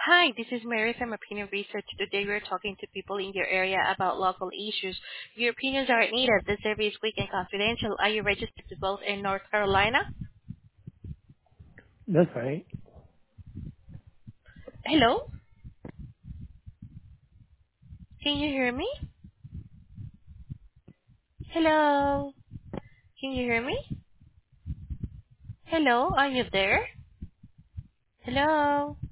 Hi, this is Mary from Opinion Research. Today we're talking to people in your area about local issues. Your opinions are needed. The survey is quick and confidential. Are you registered to vote in North Carolina? That's right. Hello? Can you hear me? Hello? Can you hear me? Hello? Are you there? Hello?